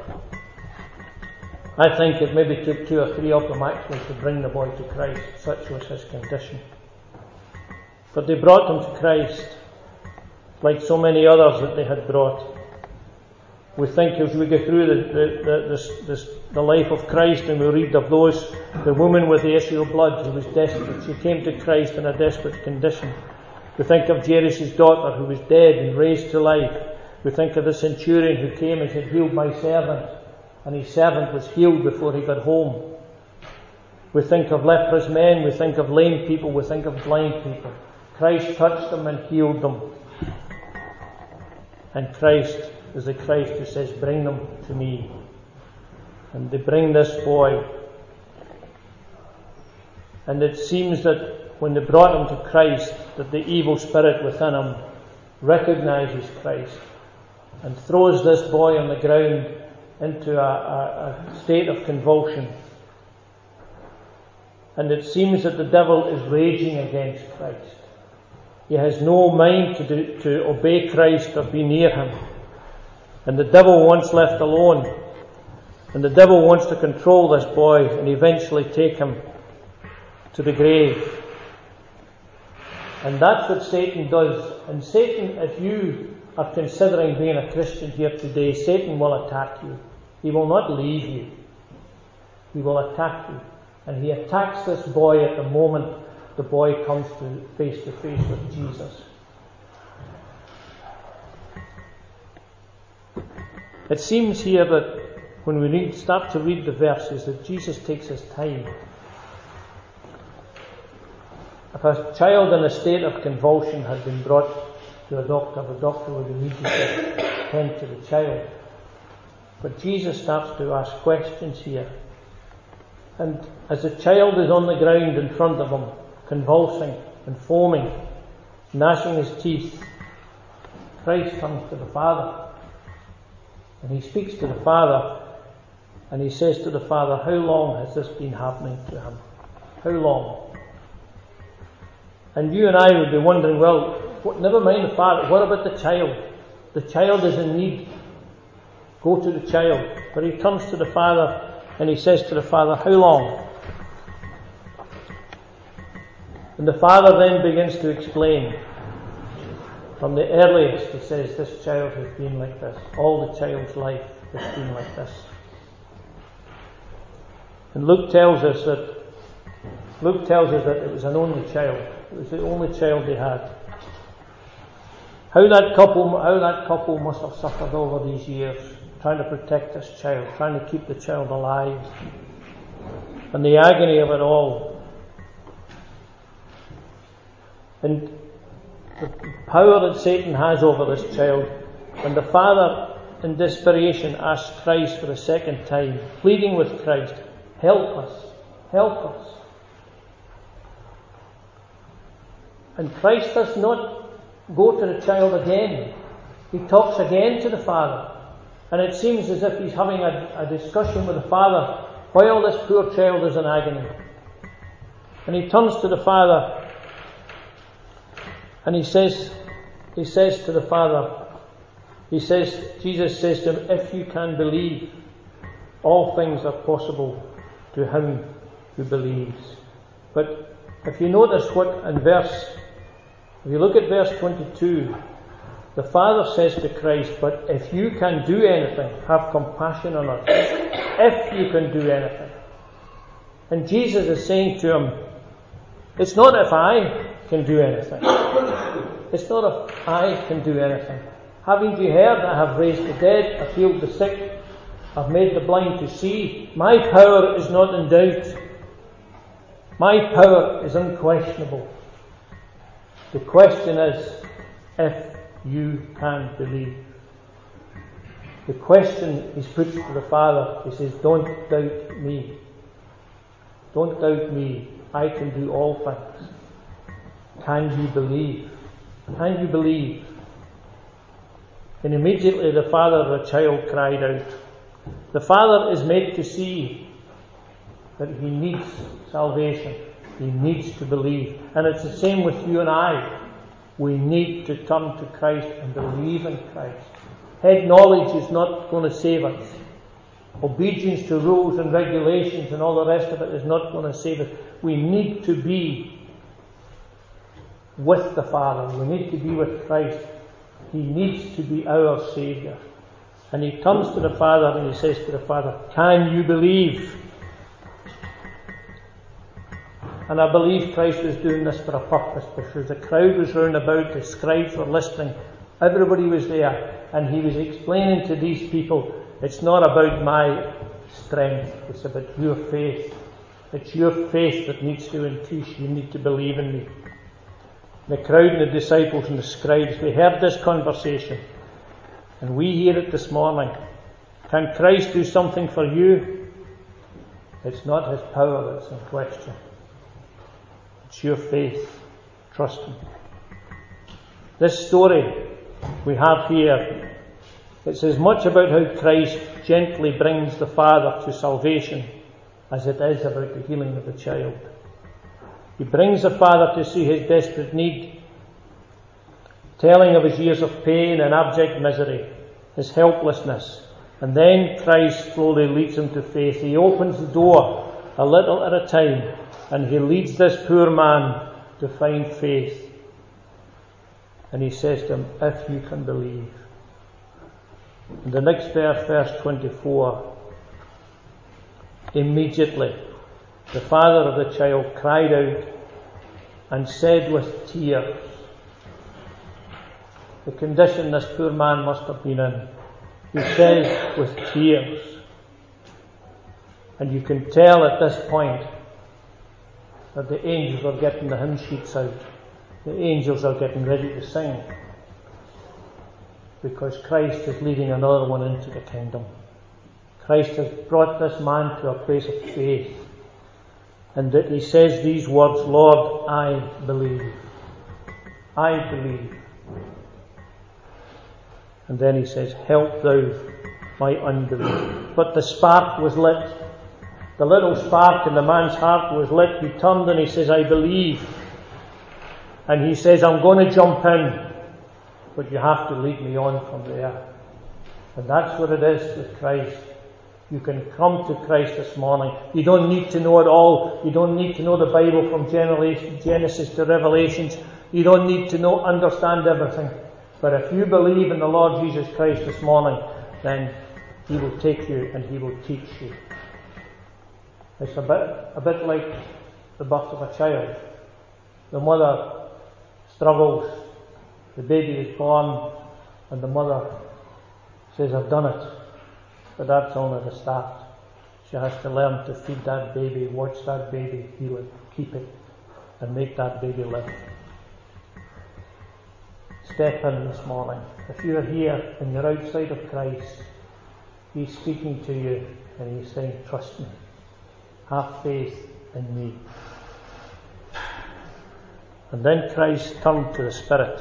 [SPEAKER 2] I think it maybe took 2 or 3 of them actually to bring the boy to Christ. Such was his condition. But they brought him to Christ, like so many others that they had brought. We think as we go through the life of Christ and we read of those, the woman with the issue of blood who was desperate. She came to Christ in a desperate condition. We think of Jairus' daughter who was dead and raised to life. We think of the centurion who came and said, "Heal my servant," and his servant was healed before he got home. We think of leprous men, we think of lame people, we think of blind people. Christ touched them and healed them. And Christ is the Christ who says, "Bring them to me." And they bring this boy. And it seems that when they brought him to Christ, that the evil spirit within him recognizes Christ and throws this boy on the ground into a state of convulsion. And it seems that the devil is raging against Christ. He has no mind to obey Christ or be near him. And the devil, once left alone, and the devil wants to control this boy and eventually take him to the grave. And that's what Satan does. And Satan, if you are considering being a Christian here today, Satan will attack you. He will not leave you. He will attack you. And he attacks this boy at the moment the boy comes to face with Jesus. It seems here that when we start to read the verses, that Jesus takes his time. If a child in a state of convulsion had been brought to a doctor, the doctor would immediately tend to the child. But Jesus starts to ask questions here. And as the child is on the ground in front of him, convulsing and foaming, gnashing his teeth, Christ comes to the Father. And he speaks to the Father, and he says to the Father, "How long has this been happening to him? How long? And you and I would be wondering, well, never mind the father, what about the child? The child is in need. Go to the child. But he turns to the father and he says to the father, how long? And the father then begins to explain. From the earliest, he says, this child has been like this. All the child's life has been like this. And Luke tells us that it was an only child. It was the only child they had. How that couple must have suffered over these years, trying to protect this child, trying to keep the child alive, and the agony of it all. And the power that Satan has over this child. And the father, in desperation, asks Christ for the second time, pleading with Christ, help us, help us. And Christ does not go to the child again. He talks again to the father. And it seems as if he's having a discussion with the father while this poor child is in agony. And he turns to the father and he says to the father, Jesus says to him, if you can believe, all things are possible to him who believes. But if you notice if you look at verse 22, the father says to Christ, but if you can do anything, have compassion on us. If you can do anything. And Jesus is saying to him, it's not if I can do anything. It's not if I can do anything. Haven't you heard that I have raised the dead, I've healed the sick, I've made the blind to see? My power is not in doubt. My power is unquestionable. The question is, if you can believe. The question is put to the Father. He says, don't doubt me. Don't doubt me. I can do all things. Can you believe? Can you believe? And immediately the father of the child cried out. The father is made to see that he needs salvation. He needs to believe. And it's the same with you and I. We need to turn to Christ and believe in Christ. Head knowledge is not going to save us. Obedience to rules and regulations and all the rest of it is not going to save us. We need to be with the Father. We need to be with Christ. He needs to be our Saviour. And he turns to the Father and he says to the Father, can you believe? And I believe Christ was doing this for a purpose, because the crowd was round about, the scribes were listening, everybody was there, and he was explaining to these people, it's not about my strength, it's about your faith. It's your faith that needs to increase. You need to believe in me. The crowd and the disciples and the scribes, we heard this conversation, and we hear it this morning. Can Christ do something for you? It's not his power that's in question. It's your faith. Trust him. This story we have here, it says much about how Christ gently brings the father to salvation as it is about the healing of the child. He brings the father to see his desperate need, telling of his years of pain and abject misery, his helplessness, and then Christ slowly leads him to faith. He opens the door a little at a time, and he leads this poor man to find faith. And he says to him, if you can believe. In the next verse, verse 24, immediately the father of the child cried out and said with tears, the condition this poor man must have been in, he says with tears. And you can tell at this point that the angels are getting the hymn sheets out. The angels are getting ready to sing, because Christ is leading another one into the kingdom. Christ has brought this man to a place of faith, and that he says these words, Lord, I believe. I believe. And then he says, help thou my unbelief. But the spark was lit. the little spark in the man's heart was lit. He turned and he says, I believe. And he says, I'm going to jump in, but you have to lead me on from there. And that's what it is with Christ. You can come to Christ this morning. You don't need to know it all. You don't need to know the Bible from Genesis to Revelations. You don't need to understand everything. But if you believe in the Lord Jesus Christ this morning, then He will take you and He will teach you. It's a bit like the birth of a child. The mother struggles, the baby is born, and the mother says, I've done it. But that's only the start. She has to learn to feed that baby, watch that baby, heal it, keep it, and make that baby live. Step in this morning. If you're here and you're outside of Christ, He's speaking to you and He's saying, trust me. Have faith in me. And then Christ turned to the Spirit.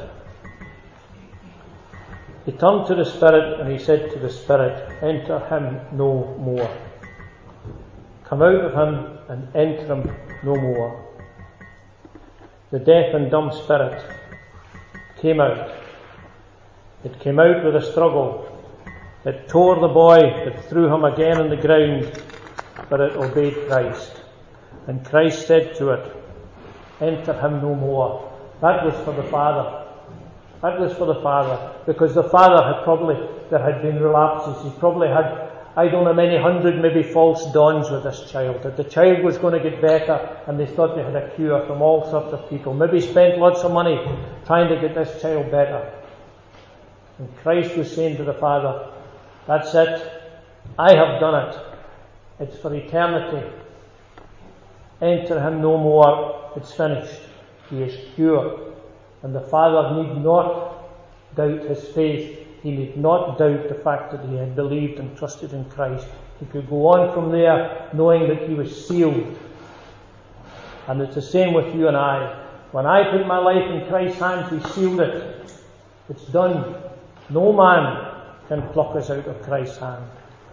[SPEAKER 2] He turned to the Spirit and He said to the Spirit, enter him no more. Come out of him and enter him no more. The deaf and dumb spirit came out. It came out with a struggle. It tore the boy. It threw him again on the ground. But it obeyed Christ. And Christ said to it, enter him no more. That was for the Father. That was for the Father. Because the Father there had been relapses. He probably had, I don't know, many hundred, maybe false dawns with this child. That the child was going to get better, and they thought they had a cure from all sorts of people. Maybe spent lots of money trying to get this child better. And Christ was saying to the Father, that's it. I have done it. It's for eternity. Enter him no more. It's finished. He is cured. And the Father need not doubt his faith. He need not doubt the fact that he had believed and trusted in Christ. He could go on from there knowing that he was sealed. And it's the same with you and I. When I put my life in Christ's hands, He sealed it. It's done. No man can pluck us out of Christ's hand.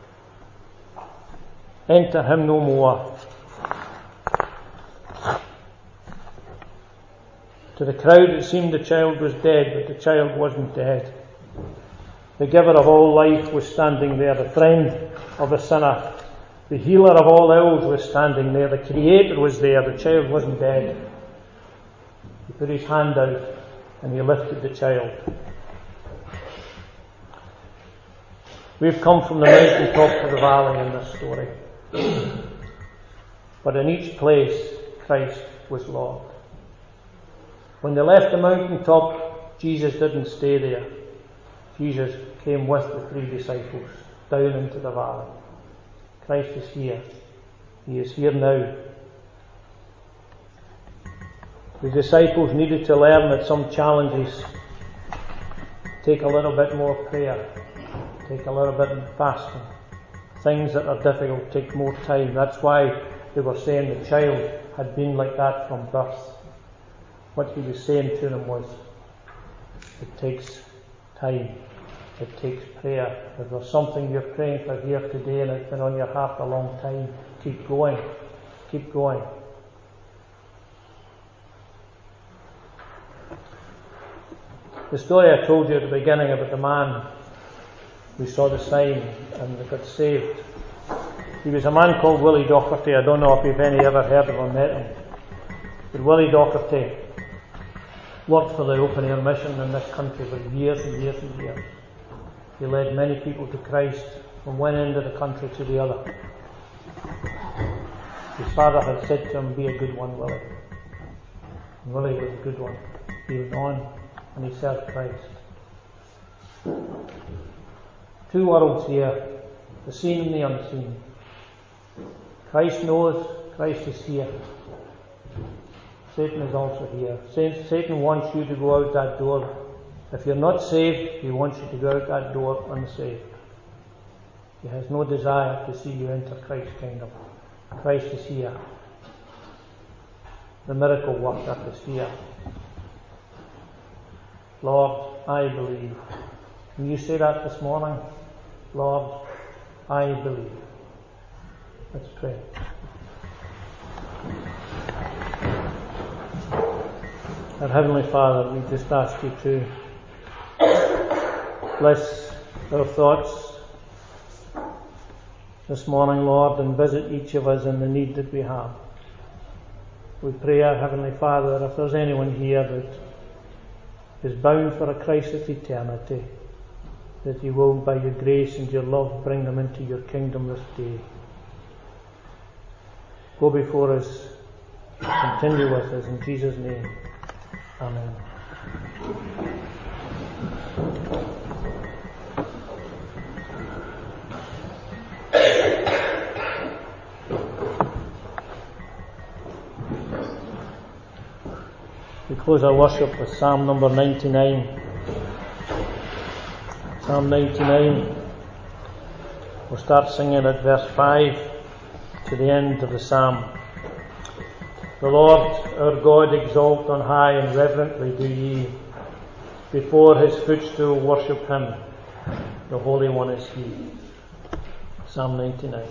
[SPEAKER 2] Enter him no more. To the crowd it seemed the child was dead, but the child wasn't dead. The giver of all life was standing there, the friend of the sinner. The healer of all ills was standing there, the Creator was there, the child wasn't dead. He put his hand out and He lifted the child. We've come from the mountaintop to the valley in this story. But in each place, Christ was Lord. When they left the mountaintop, Jesus didn't stay there. Jesus came with the 3 disciples down into the valley. Christ is here. He is here now. The disciples needed to learn that some challenges take a little bit more prayer, take a little bit of fasting. Things that are difficult take more time. That's why they were saying the child had been like that from birth. What He was saying to them was, it takes time. It takes prayer. If there's something you're praying for here today and it's been on your heart a long time, keep going. Keep going. The story I told you at the beginning about the man who saw the sign and got saved. He was a man called Willie Docherty. I don't know if you've any ever heard of or met him. But Willie Docherty worked for the open air mission in this country for years and years and years. He led many people to Christ from one end of the country to the other. His father had said to him, be a good one, Willie. And Willie was a good one. He went on and he served Christ. 2 worlds here, the seen and the unseen. Christ knows, Christ is here. Satan is also here. Satan wants you to go out that door. If you're not saved, he wants you to go out that door unsaved. He has no desire to see you enter Christ's kingdom. Christ is here. The miracle worker is here. Lord, I believe. Can you say that this morning? Lord, I believe. Let's pray. Our Heavenly Father, we just ask you to bless our thoughts this morning, Lord, and visit each of us in the need that we have. We pray, our Heavenly Father, if there's anyone here that is bound for a crisis eternity, that you will, by your grace and your love, bring them into your kingdom this day. Go before us, continue with us, in Jesus' name. Amen. We close our worship with Psalm number 99. Psalm 99. We'll start singing at verse 5 to the end of the psalm. The Lord our God exalt on high, and reverently do ye before his footstool worship him. The Holy One is he. Psalm 99.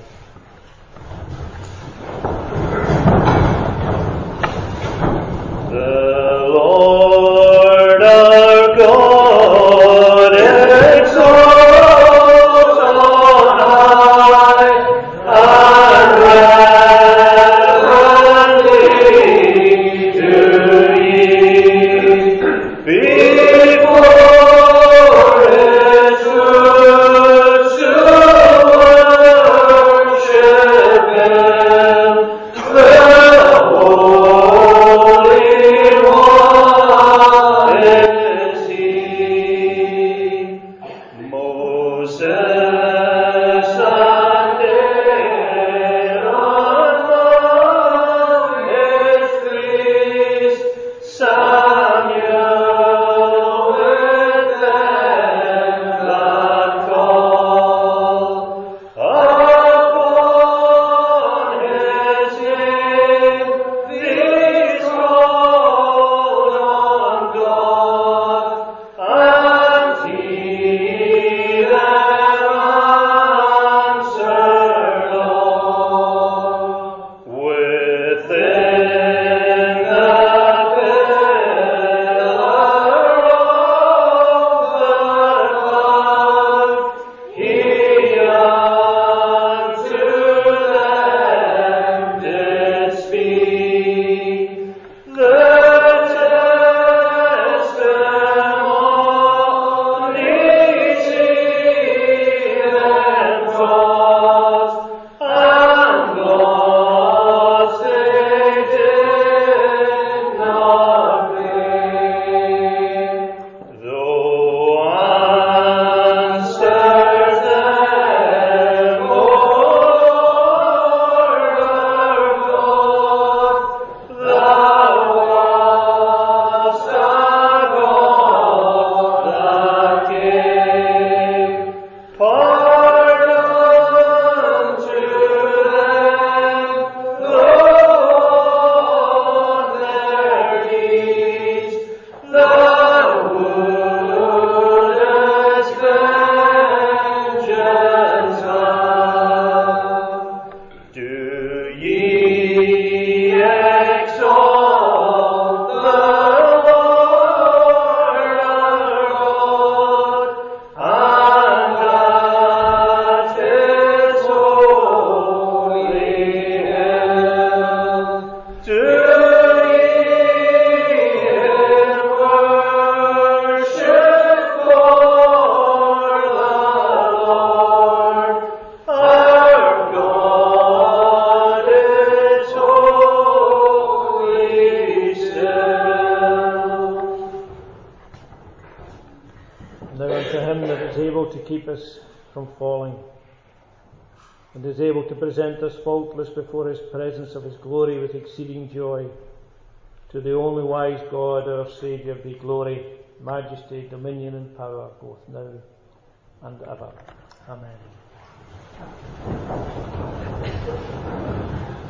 [SPEAKER 4] The Lord our God exalts on high, and reverently do ye before his footstool worship him. The Holy One is he. Moses and Aaron among his priests, Samuel with them that call upon his name, these called on God, and he them answered all. Within the pillar of the cloud, he unto them did speak. The testimonies he then taught, and laws they did not break. Though answered them, O Lord our God, thou wast a God that gave pardon to them, though their deeds thou wouldest vengeance have. Do ye exalt the Lord our God, and at his holy hill? Do ye him worship, for the Lord our God is holy still.
[SPEAKER 2] Now unto him that is able to keep us from falling, and is able to present us faultless before his presence of his glory with exceeding joy, to the only wise God our Saviour be glory, majesty, dominion and power, both now and ever. Amen.